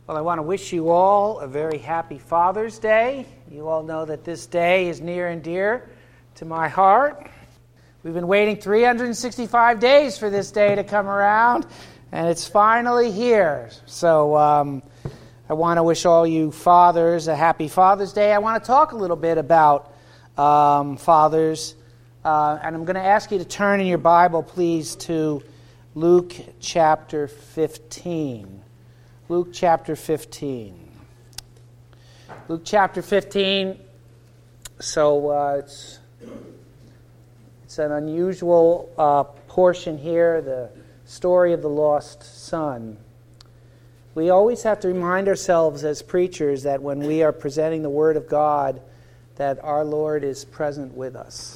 Well, I want to wish you all a very happy Father's Day. You all know that this day is near and dear to my heart. We've been waiting 365 days for this day to come around, and it's finally here. So I want to wish all you fathers a happy Father's Day. I want to talk a little bit about fathers, and I'm going to ask you to turn in your Bible, please, to Luke chapter 15. Luke chapter 15. Luke chapter 15. So it's an unusual portion here, the story of the lost son. We always have to remind ourselves as preachers that when we are presenting the Word of God, that our Lord is present with us.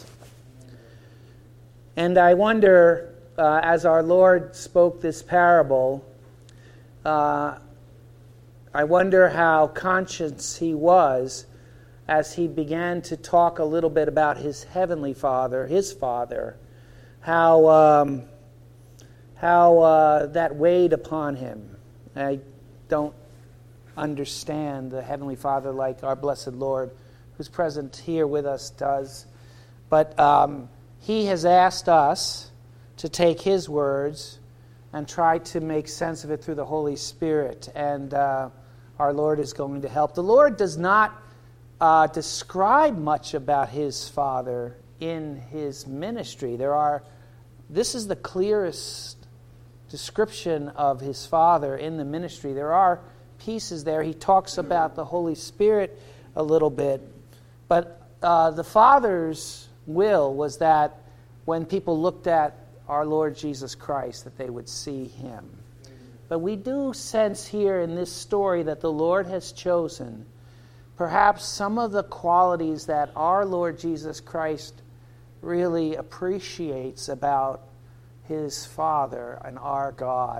And I wonder, as our Lord spoke this parable, I wonder how conscious he was as he began to talk a little bit about his heavenly Father, his Father, how that weighed upon him. I don't understand the heavenly Father like our blessed Lord, who's present here with us, does. But he has asked us to take his words and try to make sense of it through the Holy Spirit. And our Lord is going to help. The Lord does not describe much about his Father in his ministry. This is the clearest description of his Father in the ministry. There are pieces there. He talks about the Holy Spirit a little bit. But the Father's will was that when people looked at our Lord Jesus Christ, that they would see him. But we do sense here in this story that the Lord has chosen perhaps some of the qualities that our Lord Jesus Christ really appreciates about his Father and our God.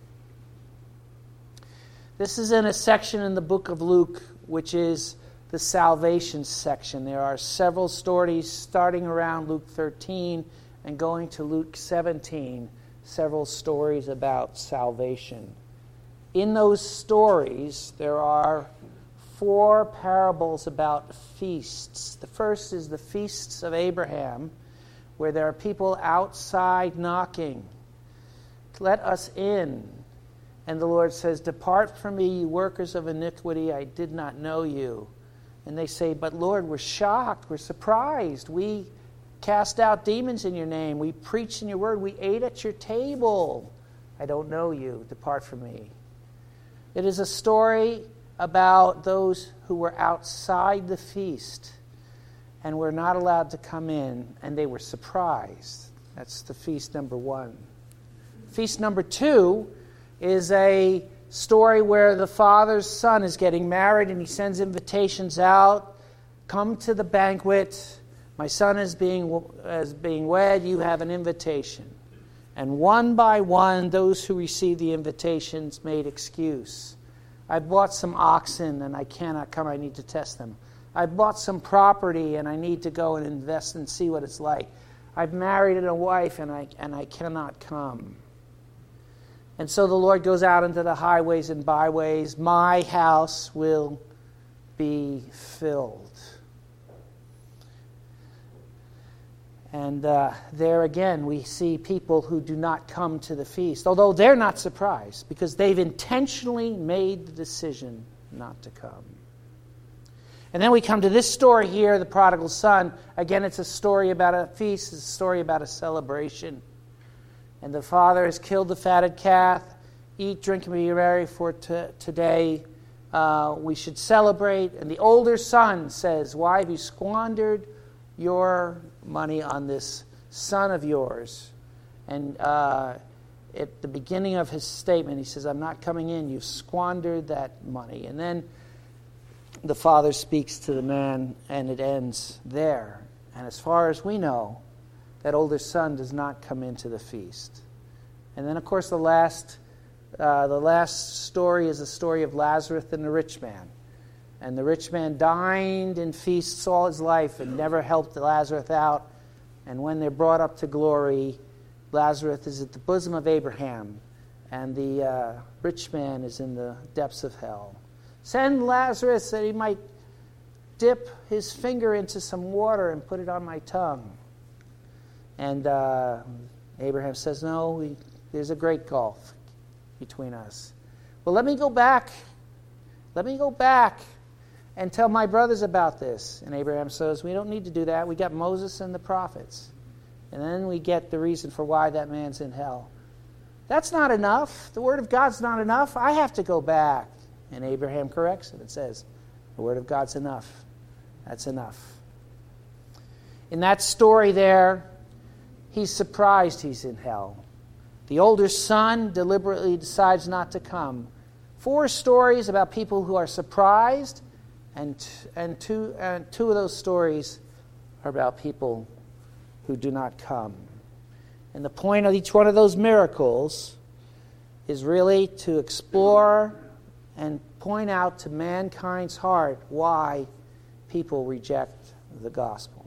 This is in a section in the book of Luke, which is the salvation section. There are several stories starting around Luke 13 and going to Luke 17, several stories about salvation. In those stories, there are 4 parables about feasts. The first is the feasts of Abraham, where there are people outside knocking. Let us in. And the Lord says, "Depart from me, you workers of iniquity, I did not know you." And they say, "But Lord, we're shocked, we're surprised. We cast out demons in your name. We preached in your word. We ate at your table. I don't know you. Depart from me." It is a story about those who were outside the feast and were not allowed to come in, and they were surprised. That's the feast number 1. Feast number 2 is a story where the father's son is getting married, and he sends invitations out. Come to the banquet. My son is being wed. You have an invitation. And one by one, those who received the invitations made excuse. I bought some oxen and I cannot come. I need to test them. I bought some property and I need to go and invest and see what it's like. I've married a wife and I cannot come. And so the Lord goes out into the highways and byways. My house will be filled. And there again, we see people who do not come to the feast, although they're not surprised because they've intentionally made the decision not to come. And then we come to this story here, the prodigal son. Again, it's a story about a feast. It's a story about a celebration. And the father has killed the fatted calf. Eat, drink, and be merry, for today we should celebrate. And the older son says, "Why have you squandered your money on this son of yours?" And at the beginning of his statement, he says, "I'm not coming in. You've squandered that money." And then the father speaks to the man, and it ends there. And as far as we know, that older son does not come into the feast. And then, of course, the last story is the story of Lazarus and the rich man. And the rich man dined in feasts all his life and never helped Lazarus out. And when they're brought up to glory, Lazarus is at the bosom of Abraham and the rich man is in the depths of hell. Send Lazarus that he might dip his finger into some water and put it on my tongue. And Abraham says, no, there's a great gulf between us. Well, let me go back. Let me go back and tell my brothers about this. And Abraham says, we don't need to do that. We got Moses and the prophets. And then we get the reason for why that man's in hell. That's not enough. The Word of God's not enough. I have to go back. And Abraham corrects it and says, the Word of God's enough. That's enough. In that story there, he's surprised he's in hell. The older son deliberately decides not to come. 4 stories about people who are surprised, and two of those stories are about people who do not come. And the point of each one of those miracles is really to explore and point out to mankind's heart why people reject the gospel.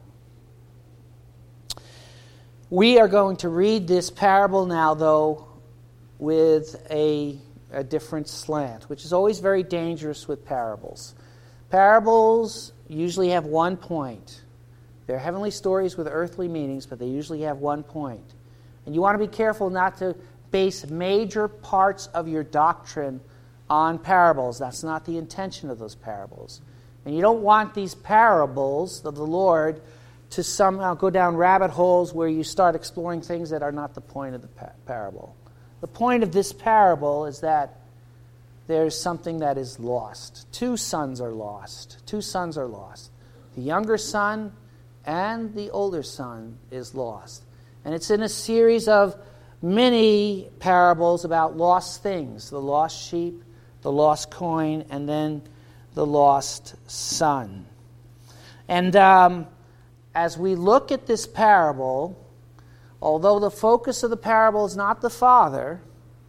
We are going to read this parable now, though, with a different slant, which is always very dangerous with parables. Parables usually have one point. They're heavenly stories with earthly meanings, but they usually have one point. And you want to be careful not to base major parts of your doctrine on parables. That's not the intention of those parables. And you don't want these parables of the Lord to somehow go down rabbit holes where you start exploring things that are not the point of the parable. The point of this parable is that there's something that is lost. 2 sons are lost. 2 sons are lost. The younger son and the older son is lost. And it's in a series of many parables about lost things. The lost sheep, the lost coin, and then the lost son. And as we look at this parable, although the focus of the parable is not the father,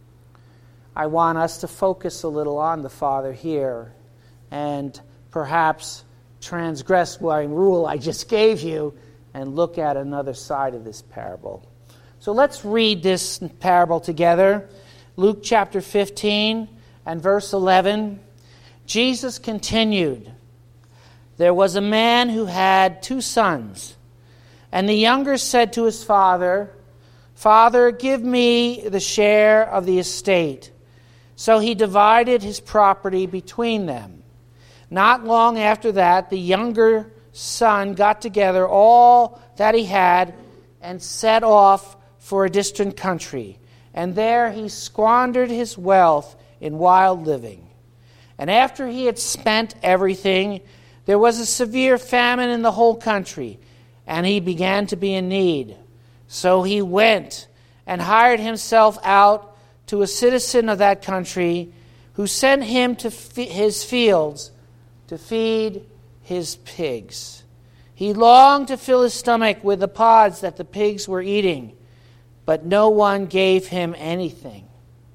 I want us to focus a little on the father here and perhaps transgress one rule I just gave you and look at another side of this parable. So let's read this parable together. Luke chapter 15 and verse 11. Jesus continued, "There was a man who had 2 sons, and the younger said to his father, 'Father, give me the share of the estate.' So he divided his property between them. Not long after that, the younger son got together all that he had and set off for a distant country. And there he squandered his wealth in wild living. And after he had spent everything, there was a severe famine in the whole country, and he began to be in need. So he went and hired himself out to a citizen of that country, who sent him to his fields to feed his pigs. He longed to fill his stomach with the pods that the pigs were eating, but no one gave him anything.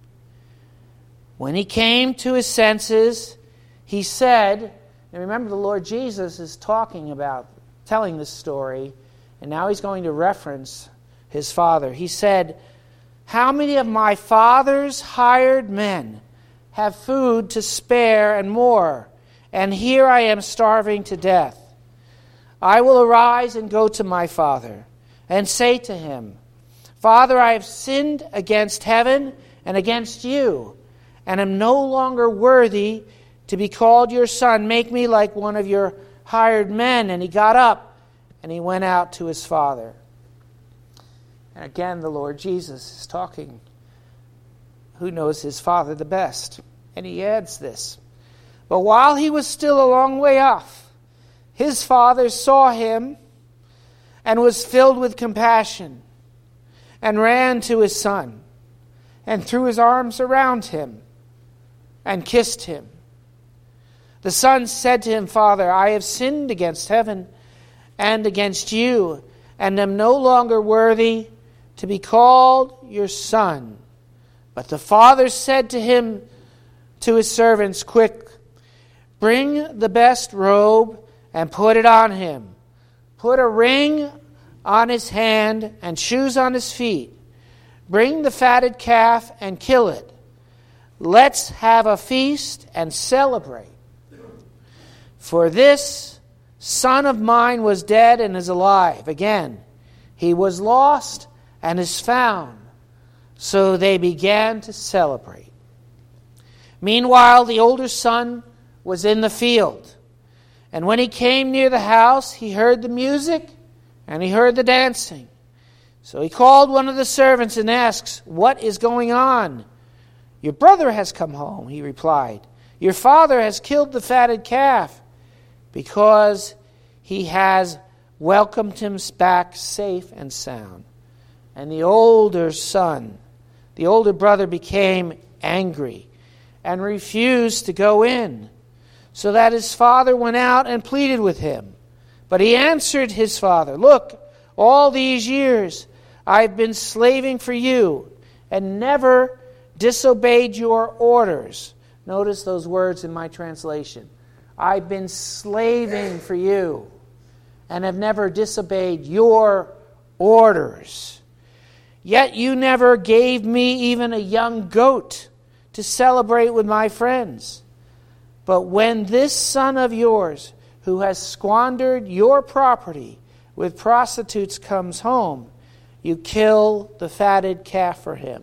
When he came to his senses, he said," and remember the Lord Jesus is telling this story, and now he's going to reference his father. He said, "How many of my father's hired men have food to spare and more, and here I am starving to death? I will arise and go to my father and say to him, 'Father, I have sinned against heaven and against you, and am no longer worthy to be called your son. Make me like one of your hired men.' And he got up and he went out to his father." And again, the Lord Jesus is talking. Who knows his father the best? And he adds this, "But while he was still a long way off, his father saw him and was filled with compassion and ran to his son and threw his arms around him and kissed him. The son said to him, 'Father, I have sinned against heaven and against you, and am no longer worthy to be called your son.' But the father said to his servants, 'Quick, bring the best robe and put it on him. Put a ring on his hand and shoes on his feet. Bring the fatted calf and kill it. Let's have a feast and celebrate. For this son of mine was dead and is alive again. He was lost and is found. So they began to celebrate. Meanwhile, the older son was in the field. And when he came near the house, he heard the music and he heard the dancing. So he called one of the servants and asked, "What is going on?" "Your brother has come home," he replied. "Your father has killed the fatted calf because he has welcomed him back safe and sound." And the older brother became angry and refused to go in, so that his father went out and pleaded with him. But he answered his father, "Look, all these years I've been slaving for you and never disobeyed your orders." Notice those words in my translation. I've been slaving for you and have never disobeyed your orders. Yet you never gave me even a young goat to celebrate with my friends. But when this son of yours, who has squandered your property with prostitutes, comes home, you kill the fatted calf for him.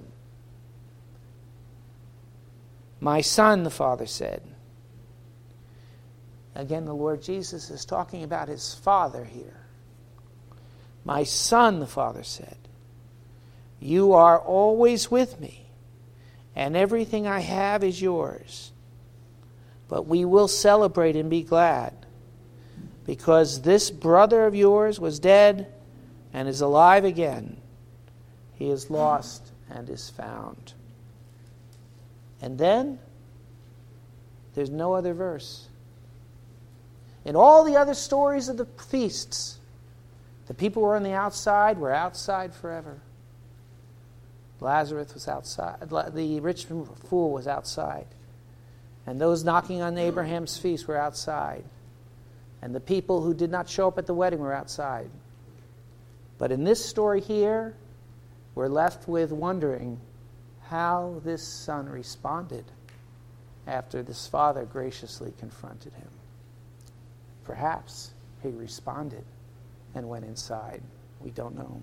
"My son," the father said. Again, the Lord Jesus is talking about his father here. "My son," the father said, "you are always with me, and everything I have is yours. But we will celebrate and be glad, because this brother of yours was dead and is alive again. He is lost and is found." And then, there's no other verse. In all the other stories of the feasts, the people who were on the outside were outside forever. Lazarus was outside. The rich fool was outside. And those knocking on Abraham's feast were outside. And the people who did not show up at the wedding were outside. But in this story here, we're left with wondering how this son responded after this father graciously confronted him. Perhaps he responded and went inside. We don't know.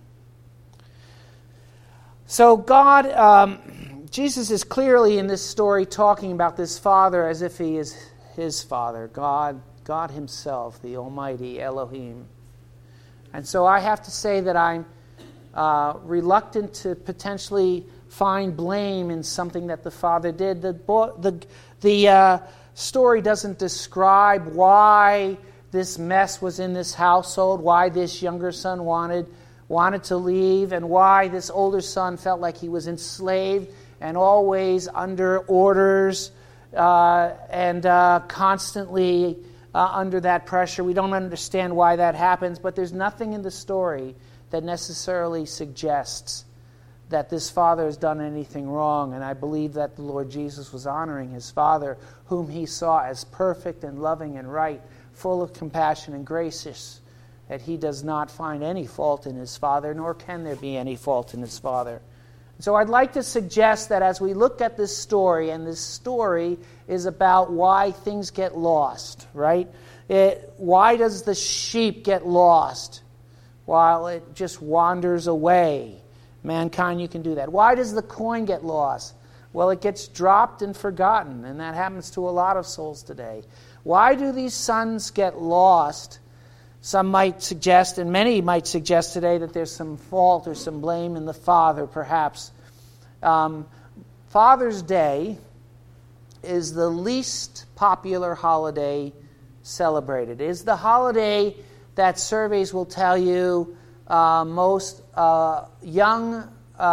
So Jesus is clearly in this story talking about this father as if he is his father, God himself, the Almighty Elohim. And so I have to say that I'm reluctant to potentially find blame in something that the father did. The story doesn't describe why this mess was in this household, why this younger son wanted to leave, and why this older son felt like he was enslaved and always under orders and constantly under that pressure. We don't understand why that happens, but there's nothing in the story that necessarily suggests that this father has done anything wrong. And I believe that the Lord Jesus was honoring his father, whom he saw as perfect and loving and right, full of compassion and gracious, that he does not find any fault in his father, nor can there be any fault in his father. So I'd like to suggest that as we look at this story, and this story is about why things get lost, right? Why does the sheep get lost while it just wanders away? Mankind, you can do that. Why does the coin get lost? Well, it gets dropped and forgotten, and that happens to a lot of souls today. Why do these sons get lost? Some might suggest, and many might suggest today, that there's some fault or some blame in the father, perhaps. Father's Day is the least popular holiday celebrated. It is the holiday that surveys will tell you most young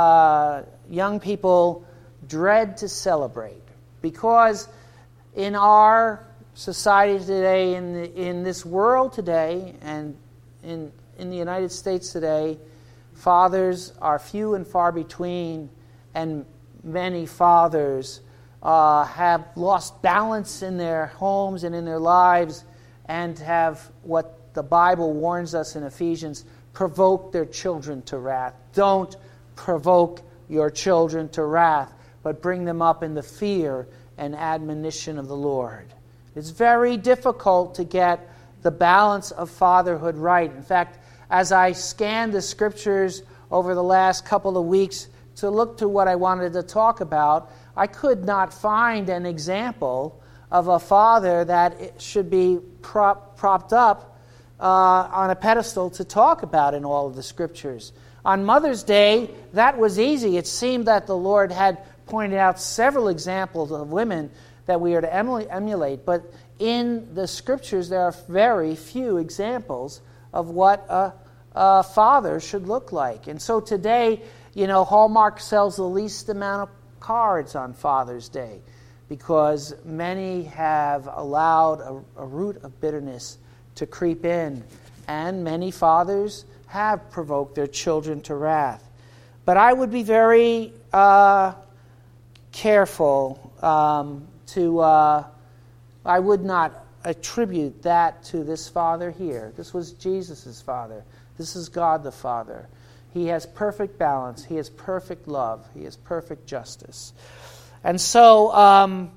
people dread to celebrate, because in our society today, in this world today, and in the United States today, fathers are few and far between, and many fathers have lost balance in their homes and in their lives, and have, what the Bible warns us in Ephesians, provoked their children to wrath. Don't provoke your children to wrath, but bring them up in the fear and admonition of the Lord. It's very difficult to get the balance of fatherhood right. In fact, as I scanned the scriptures over the last couple of weeks to look to what I wanted to talk about, I could not find an example of a father that should be propped up on a pedestal to talk about in all of the scriptures. On Mother's Day, that was easy. It seemed that the Lord had pointed out several examples of women that we are to emulate, but in the scriptures there are very few examples of what a father should look like. And so today, Hallmark sells the least amount of cards on Father's Day because many have allowed a root of bitterness to creep in, and many fathers have provoked their children to wrath. But I would be very careful I would not attribute that to this father here. This was Jesus' father. This is God the Father. He has perfect balance. He has perfect love. He has perfect justice. And so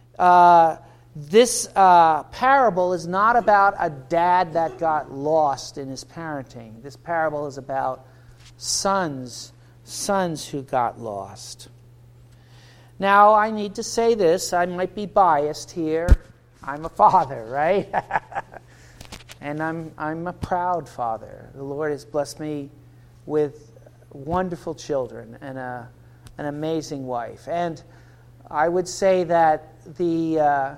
this parable is not about a dad that got lost in his parenting. This parable is about sons who got lost. Now, I need to say this. I might be biased here. I'm a father, right? And I'm a proud father. The Lord has blessed me with wonderful children and an amazing wife. And I would say that the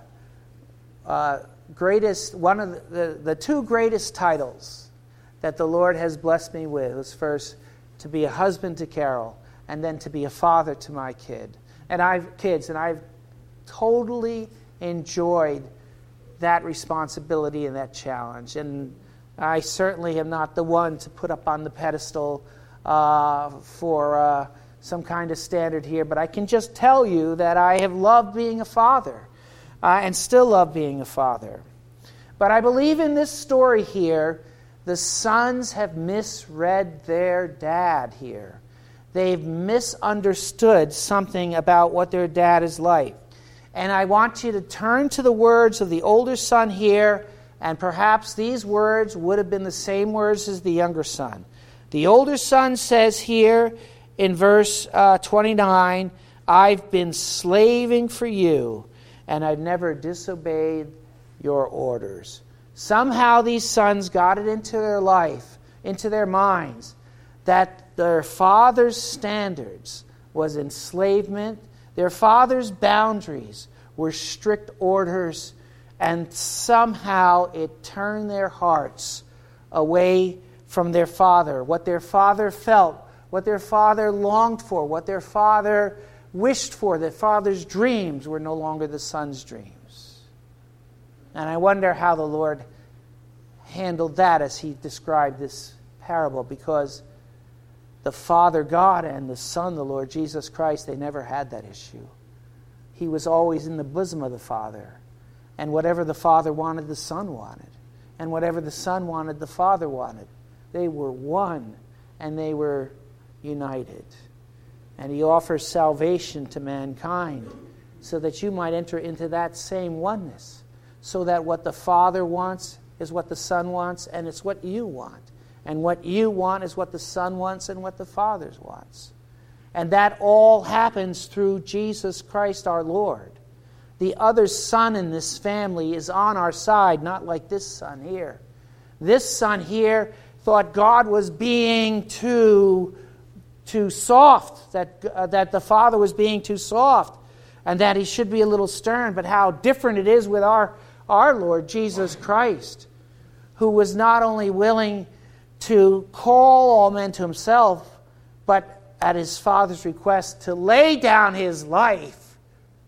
the two greatest titles that the Lord has blessed me with was first to be a husband to Carol, and then to be a father to my kids. And I've totally enjoyed that responsibility and that challenge. And I certainly am not the one to put up on the pedestal for some kind of standard here, but I can just tell you that I have loved being a father and still love being a father. But I believe in this story here, the sons have misread their dad here. They've misunderstood something about what their dad is like. And I want you to turn to the words of the older son here, and perhaps these words would have been the same words as the younger son. The older son says here in verse 29, "I've been slaving for you, and I've never disobeyed your orders." Somehow these sons got it into their life, into their minds, that their father's standards was enslavement. Their father's boundaries were strict orders, and somehow it turned their hearts away from their father. What their father felt, what their father longed for, what their father wished for, their father's dreams were no longer the son's dreams. And I wonder how the Lord handled that as he described this parable, because the Father God and the Son, the Lord Jesus Christ, they never had that issue. He was always in the bosom of the Father. And whatever the Father wanted, the Son wanted. And whatever the Son wanted, the Father wanted. They were one, and they were united. And he offers salvation to mankind so that you might enter into that same oneness. So that what the Father wants is what the Son wants, and it's what you want. And what you want is what the Son wants and what the Father wants. And that all happens through Jesus Christ our Lord. The other son in this family is on our side, not like this son here. This son here thought God was being too soft, that the Father was being too soft, and that he should be a little stern. But how different it is with our Lord Jesus Christ, who was not only willing to call all men to himself, but at his Father's request to lay down his life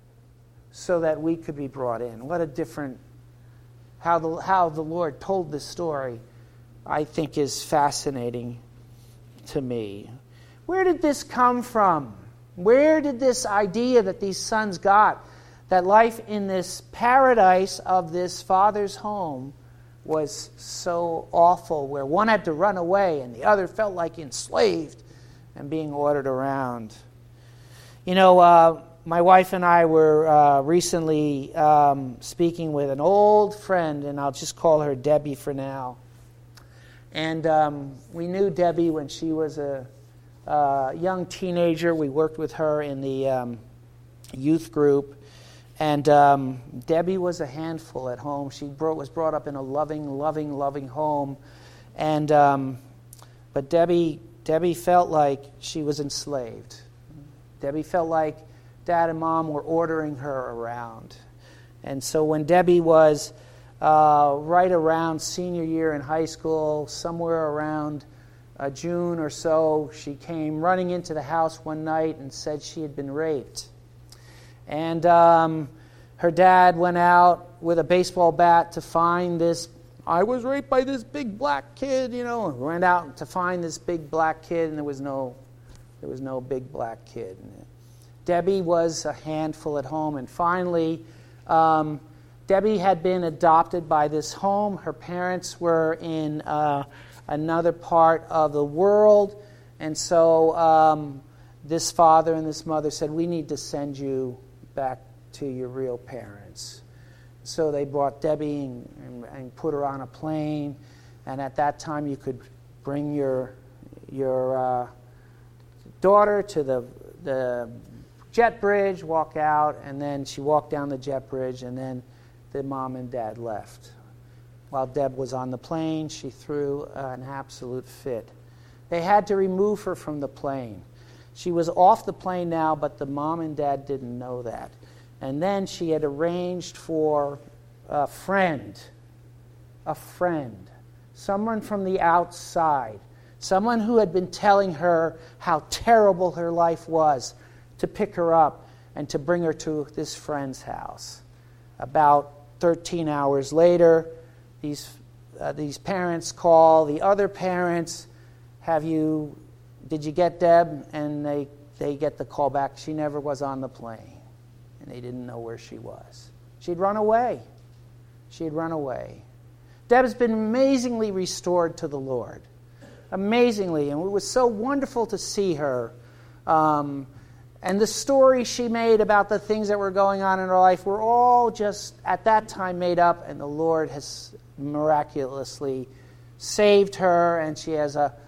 so that we could be brought in. What a different, how the Lord told this story, I think, is fascinating to me. Where did this come from? Where did this idea that these sons got, that life in this paradise of this father's home was so awful, where one had to run away and the other felt like enslaved and being ordered around? My wife and I were recently speaking with an old friend, and I'll just call her Debbie for now. And we knew Debbie when she was a young teenager. We worked with her in the youth group. And Debbie was a handful at home. She was brought up in a loving home. And but Debbie felt like she was enslaved. Debbie felt like Dad and Mom were ordering her around. And so when Debbie was right around senior year in high school, somewhere around June or so, she came running into the house one night and said she had been raped. And her dad went out with a baseball bat to find this. I was raped by this big black kid, and went out to find this big black kid, and there was no big black kid. Debbie was a handful at home, and finally, Debbie had been adopted by this home. Her parents were in another part of the world, and so this father and this mother said, "We need to send you back to your real parents." So they brought Debbie and put her on a plane, and at that time you could bring your daughter to the jet bridge, walk out, and then she walked down the jet bridge, and then the mom and dad left. While Deb was on the plane, she threw an absolute fit. They had to remove her from the plane. She was off the plane now, but the mom and dad didn't know that. And then she had arranged for a friend, someone from the outside, someone who had been telling her how terrible her life was, to pick her up and to bring her to this friend's house. About 13 hours later, these parents call the other parents, did you get Deb? And they get the call back, she never was on the plane. And they didn't know where she was. She'd run away. Deb has been amazingly restored to the Lord. Amazingly. And it was so wonderful to see her. And the story she made about the things that were going on in her life were all just at that time made up, and the Lord has miraculously saved her, and she has a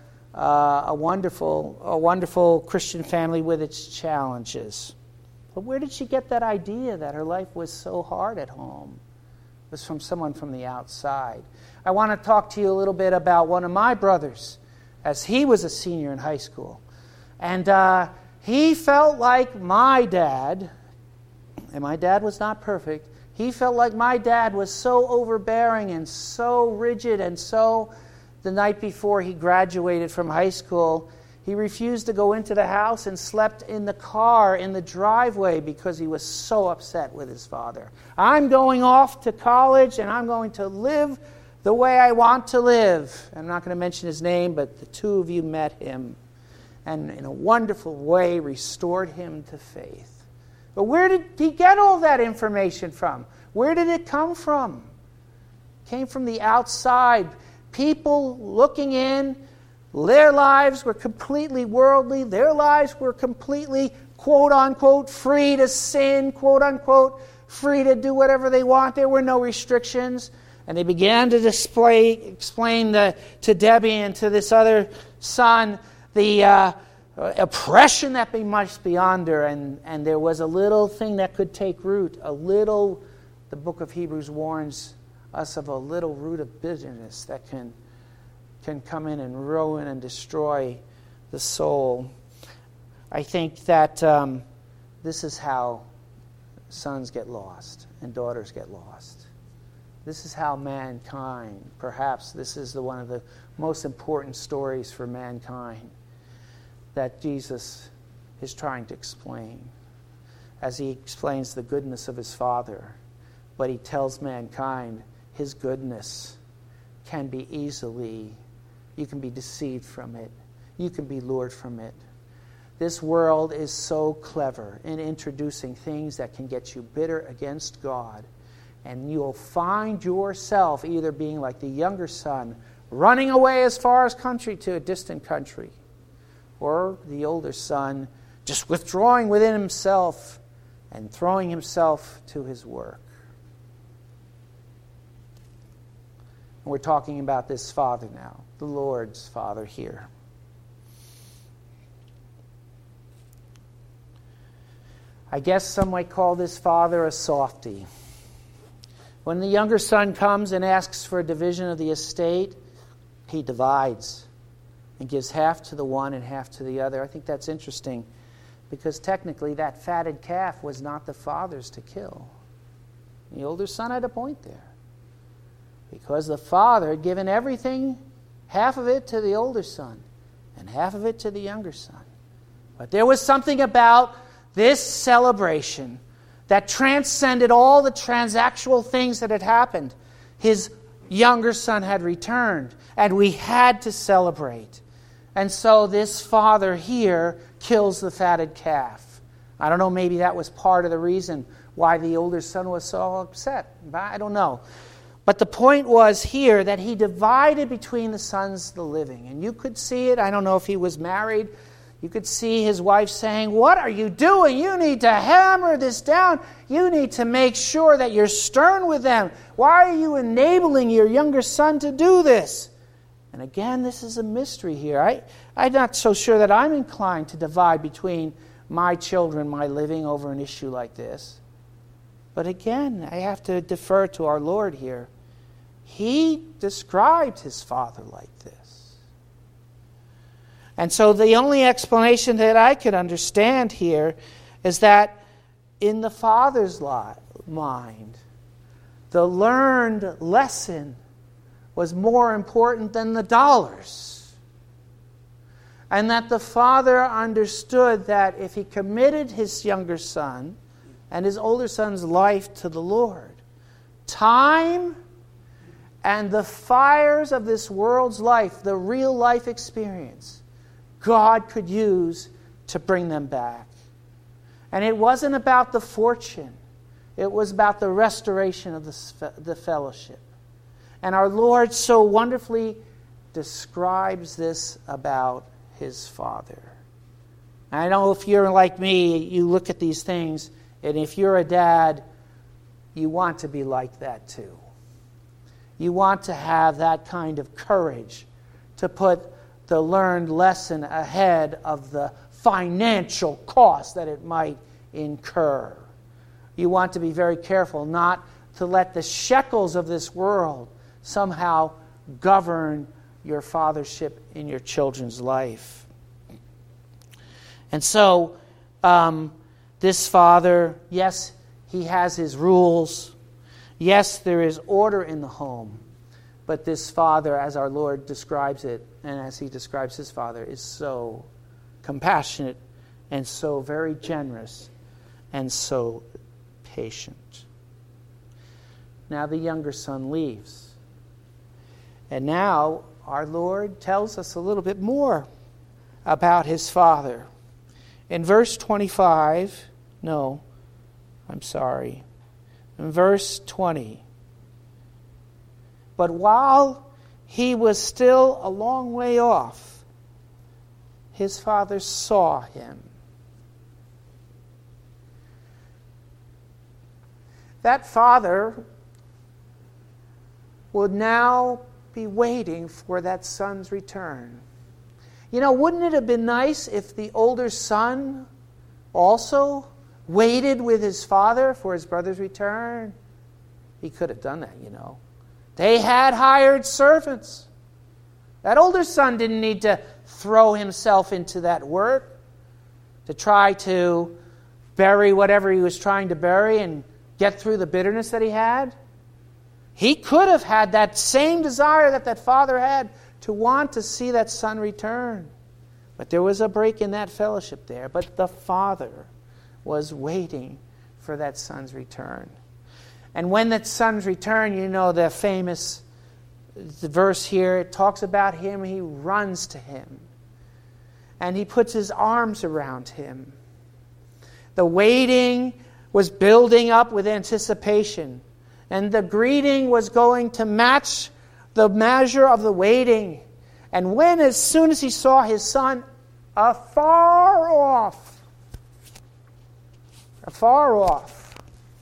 wonderful Christian family with its challenges. But where did she get that idea that her life was so hard at home? It was from someone from the outside. I want to talk to you a little bit about one of my brothers, as he was a senior in high school. And he felt like my dad, and my dad was not perfect, he felt like my dad was so overbearing and so rigid, and so the night before he graduated from high school, he refused to go into the house and slept in the car in the driveway because he was so upset with his father. I'm going off to college and I'm going to live the way I want to live. I'm not going to mention his name, but the two of you met him and in a wonderful way restored him to faith. But where did he get all that information from? Where did it come from? It came from the outside. People looking in, their lives were completely worldly. Their lives were completely, quote-unquote, free to sin, quote-unquote, free to do whatever they want. There were no restrictions. And they began to explain to Debbie and to this other son the oppression that must be under. And there was a little thing that could take root, the book of Hebrews warns us of a little root of bitterness that can come in and ruin and destroy the soul. I think that this is how sons get lost and daughters get lost. This is how mankind, perhaps this is one of the most important stories for mankind that Jesus is trying to explain as he explains the goodness of his Father. But he tells mankind his goodness can be you can be deceived from it. You can be lured from it. This world is so clever in introducing things that can get you bitter against God. And you'll find yourself either being like the younger son, running away as far as country to a distant country, or the older son just withdrawing within himself and throwing himself to his work. And we're talking about this Father now, the Lord's Father here. I guess some might call this father a softy. When the younger son comes and asks for a division of the estate, he divides and gives half to the one and half to the other. I think that's interesting because technically that fatted calf was not the father's to kill. The older son had a point there because the father had given everything, half of it to the older son and half of it to the younger son. But there was something about this celebration that transcended all the transactional things that had happened. His younger son had returned, and we had to celebrate. And so this father here kills the fatted calf. I don't know, maybe that was part of the reason why the older son was so upset. I don't know. But the point was here that he divided between the sons of the living. And you could see it. I don't know if he was married. You could see his wife saying, "What are you doing? You need to hammer this down. You need to make sure that you're stern with them. Why are you enabling your younger son to do this?" And again, this is a mystery here. I'm not so sure that I'm inclined to divide between my children, my living, over an issue like this. But again, I have to defer to our Lord here. He described his father like this. And so the only explanation that I could understand here is that in the father's mind, the learned lesson was more important than the dollars. And that the father understood that if he committed his younger son and his older son's life to the Lord, time and the fires of this world's life, the real life experience, God could use to bring them back. And it wasn't about the fortune. It was about the restoration of the fellowship. And our Lord so wonderfully describes this about his Father. And I know if you're like me, you look at these things, and if you're a dad, you want to be like that too. You want to have that kind of courage to put the learned lesson ahead of the financial cost that it might incur. You want to be very careful not to let the shekels of this world somehow govern your fathership in your children's life. And so, this father, yes, he has his rules. Yes, there is order in the home. But this father, as our Lord describes it, and as he describes his father, is so compassionate and so very generous and so patient. Now the younger son leaves. And now our Lord tells us a little bit more about his father. In verse 25, in verse 20, "But while he was still a long way off, his father saw him." That father would now be waiting for that son's return. You know, wouldn't it have been nice if the older son also waited with his father for his brother's return? He could have done that, you know. They had hired servants. That older son didn't need to throw himself into that work to try to bury whatever he was trying to bury and get through the bitterness that he had. He could have had that same desire that that father had to want to see that son return. But there was a break in that fellowship there. But the father was waiting for that son's return. And when that son's return, you know the famous verse here, it talks about him, he runs to him. And he puts his arms around him. The waiting was building up with anticipation. And the greeting was going to match the measure of the waiting. And when, as soon as he saw his son afar off, afar off.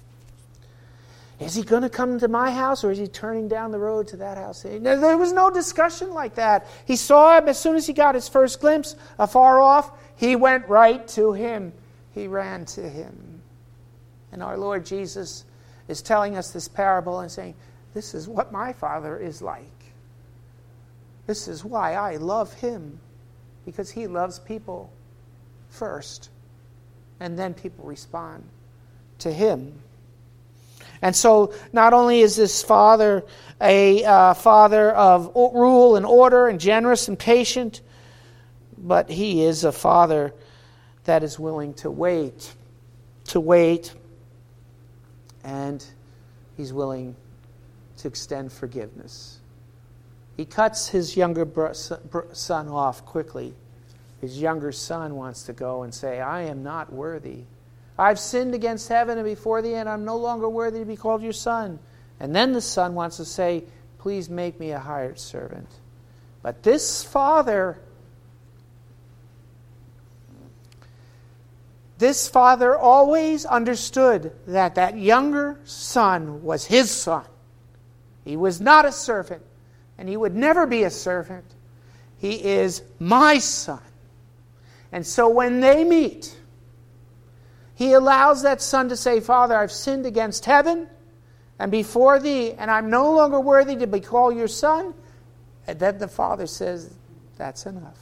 Is he going to come to my house, or is he turning down the road to that house? There was no discussion like that. He saw him as soon as he got his first glimpse afar off. He went right to him. He ran to him. And our Lord Jesus is telling us this parable and saying, this is what my Father is like. This is why I love him, because he loves people first, and then people respond to him. And so not only is this Father a Father of rule and order and generous and patient, but he is a Father that is willing to wait, and he's willing to extend forgiveness. He cuts his younger son off quickly. His younger son wants to go and say, I am not worthy. I've sinned against heaven and before thee, and I'm no longer worthy to be called your son. And then the son wants to say, please make me a hired servant. But this father always understood that that younger son was his son. He was not a servant, and he would never be a servant. He is my son. And so when they meet, he allows that son to say, Father, I've sinned against heaven and before thee, and I'm no longer worthy to be called your son. And then the father says, that's enough.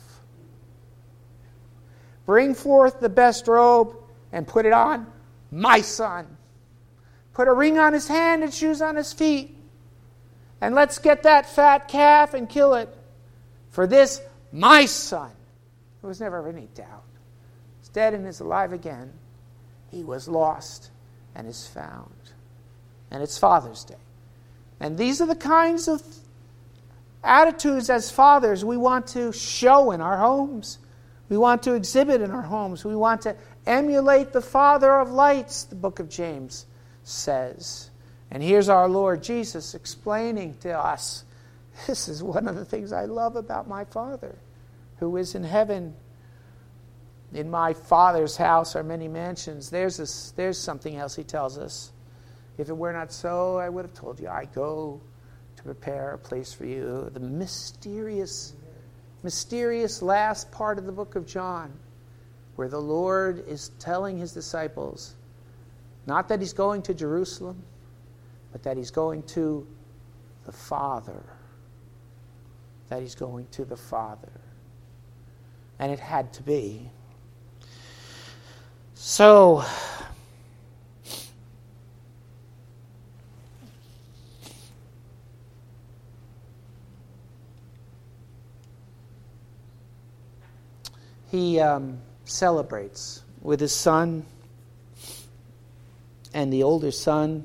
Bring forth the best robe and put it on my son. Put a ring on his hand and shoes on his feet. And let's get that fat calf and kill it. For this, my son. There was never any doubt. He's dead and is alive again. He was lost and is found. And it's Father's Day. And these are the kinds of attitudes as fathers we want to show in our homes. We want to exhibit in our homes. We want to emulate the Father of lights, the book of James says. And here's our Lord Jesus explaining to us, this is one of the things I love about my Father, who is in heaven. In my Father's house are many mansions. There's something else he tells us. If it were not so, I would have told you, I go to prepare a place for you. The mysterious last part of the book of John, where the Lord is telling his disciples, not that he's going to Jerusalem, but that he's going to the Father. That he's going to the Father. And it had to be. So, he celebrates with his son and the older son.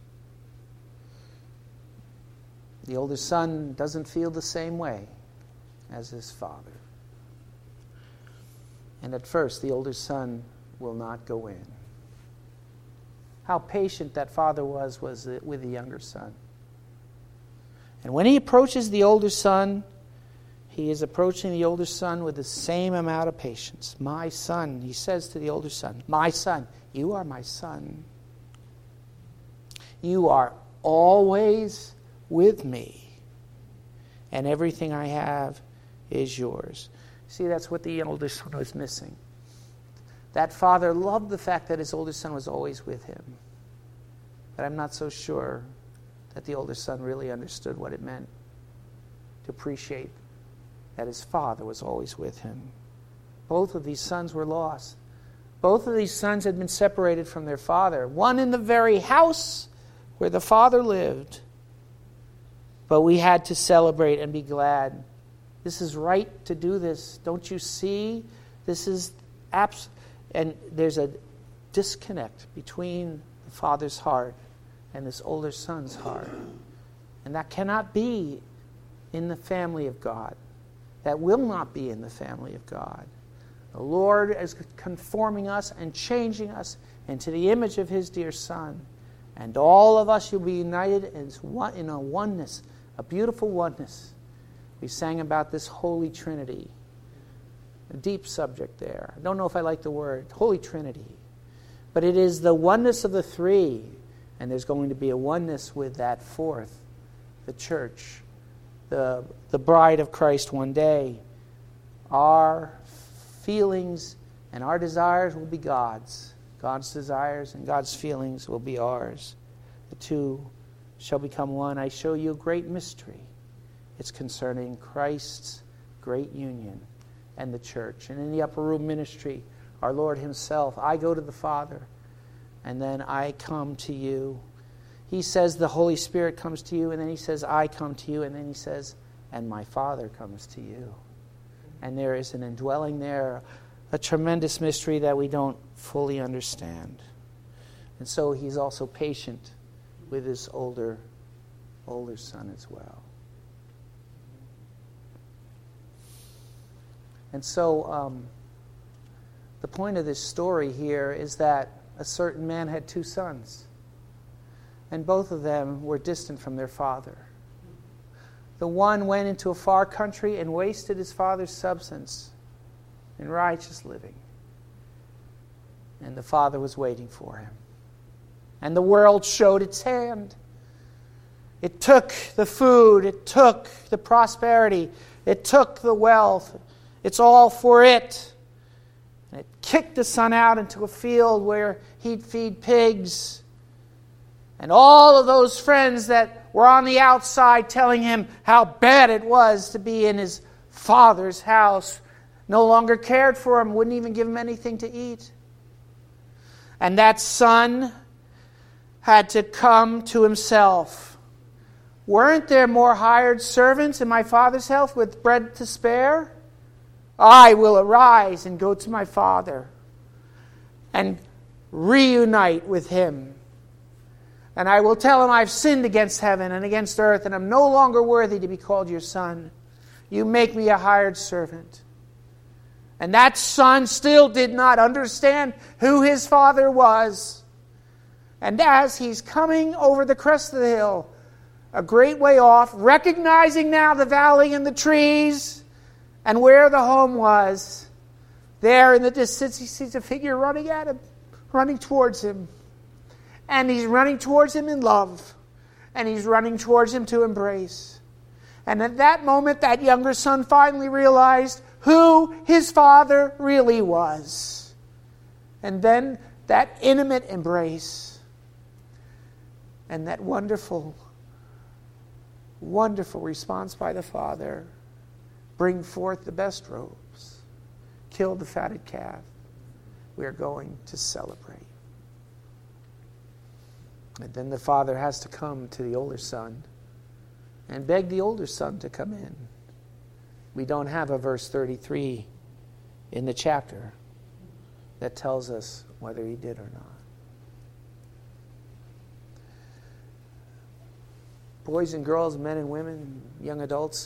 The older son doesn't feel the same way as his father. And at first, the older son will not go in. How patient that father was with the younger son. And when he approaches the older son, he is approaching the older son with the same amount of patience. My son, he says to the older son, my son, you are my son. You are always with me, and everything I have is yours. See, that's what the older son was missing. That father loved the fact that his older son was always with him. But I'm not so sure that the older son really understood what it meant to appreciate that his father was always with him. Both of these sons were lost. Both of these sons had been separated from their father. One in the very house where the father lived. But we had to celebrate and be glad. This is right to do this. Don't you see? This is and there's a disconnect between the father's heart and this older son's heart. And that cannot be in the family of God. That will not be in the family of God. The Lord is conforming us and changing us into the image of his dear Son. And all of us will be united in a oneness, a beautiful oneness. We sang about this Holy Trinity. A deep subject there. I don't know if I like the word Holy Trinity. But it is the oneness of the three, and there's going to be a oneness with that fourth, the church, the bride of Christ one day. Our feelings and our desires will be God's. God's desires and God's feelings will be ours. The two shall become one. I show you a great mystery. It's concerning Christ's great union and the church. And in the upper room ministry, our Lord himself, I go to the Father, and then I come to you. He says the Holy Spirit comes to you, and then he says, I come to you, and then he says, and my Father comes to you. And there is an indwelling there, a tremendous mystery that we don't fully understand. And so he's also patient with his older son as well. And so the point of this story here is that a certain man had two sons, and both of them were distant from their father. The one went into a far country and wasted his father's substance in righteous living. And the father was waiting for him. And the world showed its hand. It took the food, it took the prosperity, it took the wealth. It's all for it. And it kicked the son out into a field where he'd feed pigs. And all of those friends that were on the outside telling him how bad it was to be in his father's house no longer cared for him, wouldn't even give him anything to eat. And that son had to come to himself. Weren't there more hired servants in my father's house with bread to spare? I will arise and go to my father and reunite with him. And I will tell him I've sinned against heaven and against earth, and I'm no longer worthy to be called your son. You make me a hired servant. And that son still did not understand who his father was. And as he's coming over the crest of the hill, a great way off, recognizing now the valley and the trees, and where the home was, there in the distance he sees a figure running at him, running towards him. And he's running towards him in love. And he's running towards him to embrace. And at that moment, that younger son finally realized who his father really was. And then that intimate embrace. And that wonderful, wonderful response by the father. Bring forth the best robes. Kill the fatted calf. We are going to celebrate. And then the father has to come to the older son and beg the older son to come in. We don't have a verse 33 in the chapter that tells us whether he did or not. Boys and girls, men and women, young adults,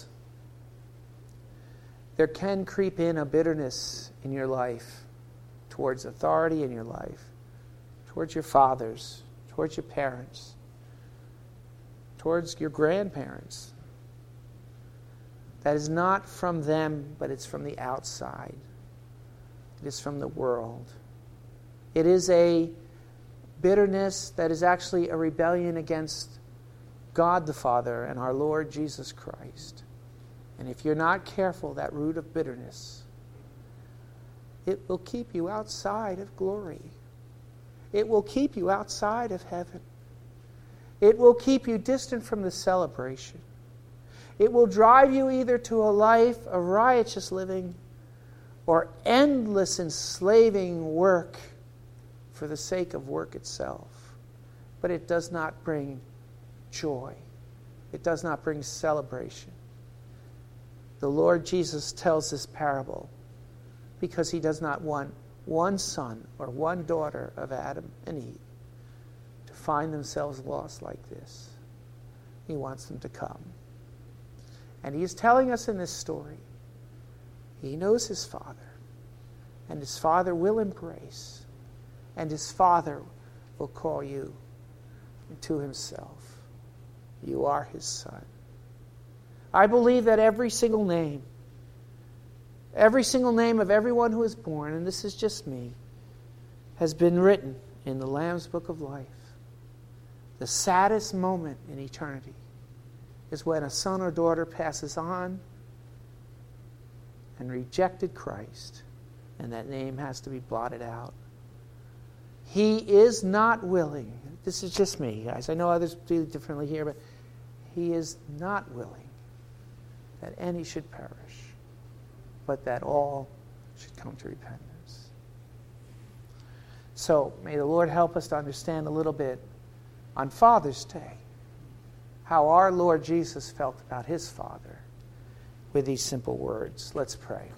there can creep in a bitterness in your life towards authority in your life, towards your fathers, towards your parents, towards your grandparents. That is not from them, but it's from the outside. It is from the world. It is a bitterness that is actually a rebellion against God the Father and our Lord Jesus Christ. And if you're not careful, that root of bitterness, it will keep you outside of glory. It will keep you outside of heaven. It will keep you distant from the celebration. It will drive you either to a life of righteous living or endless enslaving work for the sake of work itself. But it does not bring joy. It does not bring celebration. The Lord Jesus tells this parable because he does not want one son or one daughter of Adam and Eve to find themselves lost like this. He wants them to come. And he is telling us in this story, he knows his Father, and his Father will embrace, and his Father will call you to himself. You are his son. I believe that every single name of everyone who is born, and this is just me, has been written in the Lamb's Book of Life, the saddest moment in eternity is when a son or daughter passes on and rejected Christ, and that name has to be blotted out. He is not willing. This is just me, guys. I know others feel differently here, but he is not willing that any should perish, but that all should come to repentance. So may the Lord help us to understand a little bit on Father's Day how our Lord Jesus felt about his Father with these simple words. Let's pray.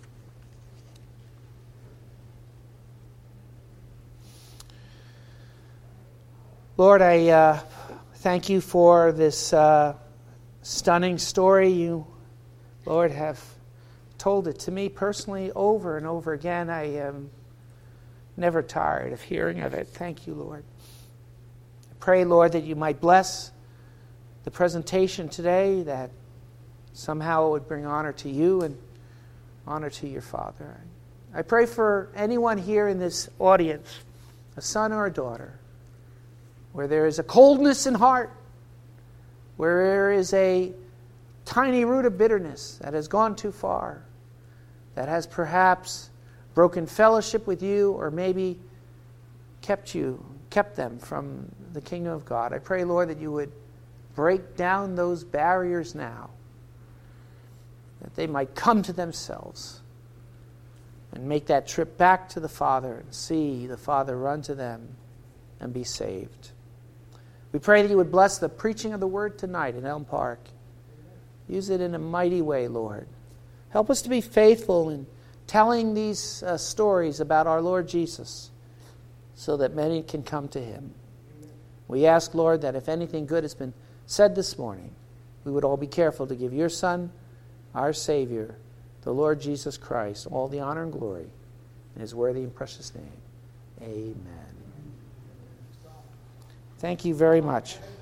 Lord, I thank you for this stunning story. You, Lord, have told it to me personally over and over again. I am never tired of hearing of it. Thank you, Lord. I pray, Lord, that you might bless the presentation today, that somehow it would bring honor to you and honor to your Father. I pray for anyone here in this audience, a son or a daughter, where there is a coldness in heart, where there is a tiny root of bitterness that has gone too far, that has perhaps broken fellowship with you, or maybe kept them from the kingdom of God. I pray, Lord, that you would break down those barriers now, that they might come to themselves and make that trip back to the Father and see the Father run to them and be saved. We pray that you would bless the preaching of the word tonight in Elm Park. Use it in a mighty way, Lord. Help us to be faithful in telling these stories about our Lord Jesus so that many can come to him. We ask, Lord, that if anything good has been said this morning, we would all be careful to give your Son, our Savior, the Lord Jesus Christ, all the honor and glory in his worthy and precious name. Amen. Thank you very much.